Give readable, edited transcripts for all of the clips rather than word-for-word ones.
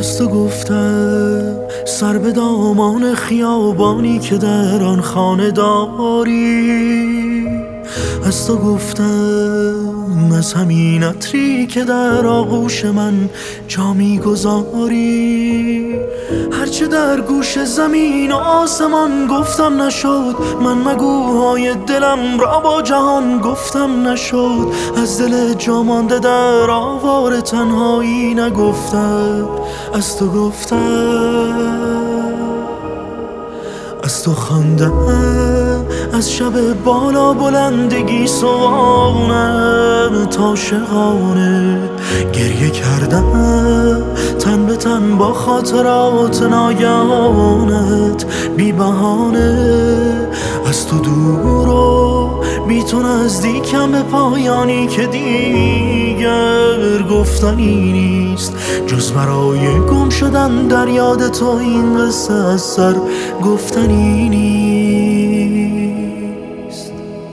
از تو گفتم سر به دامان خیابانی که در آن خانه داری. از تو گفتم از همین عطری که در آغوش من جا میگذاری. هرچه در گوش زمین و آسمان گفتم نشد، من مگوهای دلم را با جهان گفتم نشد. از دل جا مانده در آوار تنهایی نگفتم، از تو گفتم. از تو خواندم از شب بالا بلندگی سوانم تا شقانه گریه کردم تن به تن با خاطرات ناگهانت بی بهانه. از تو دور و بی تو نزدیکم به پایانی که دیگر گفتنی نیست، جز برای گم شدن در یاد تو این قصه از سر گفتنی نیست.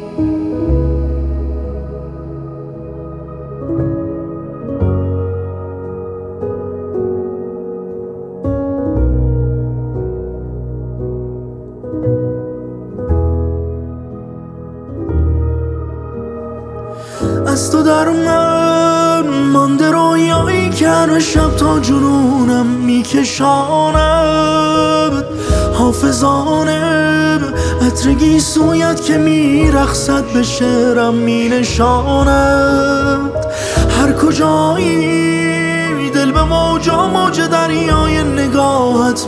از تو در من مانده رویایی که هر شب تا جنونم میکشاند. حافظانه عطر سویت که میرخصد به شعرم مینشاند. هر کجایی دل به موجا موج دریای نگاهت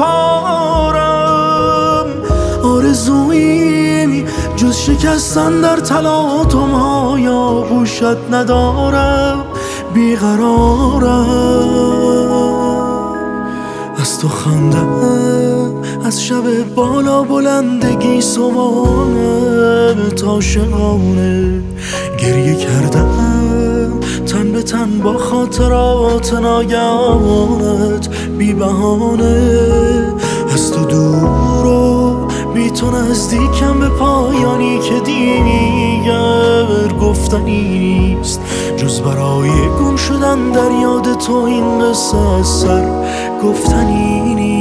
میسپارم. آرزویی جز شکستن در تلاطم های آغوشت ندارم، بیقرارم. از تو خواندم از شب بالا بلندگی صبحانه تا شقانه گریه کردم تن به تن با خاطرات ناگهانت بی بهانه. از تو دور و بی تو نزدیکم به پایانی که دیگر گفتنی نیست، جز برای گم شدن در یاد تو این قصه از سر گفتنی نیست.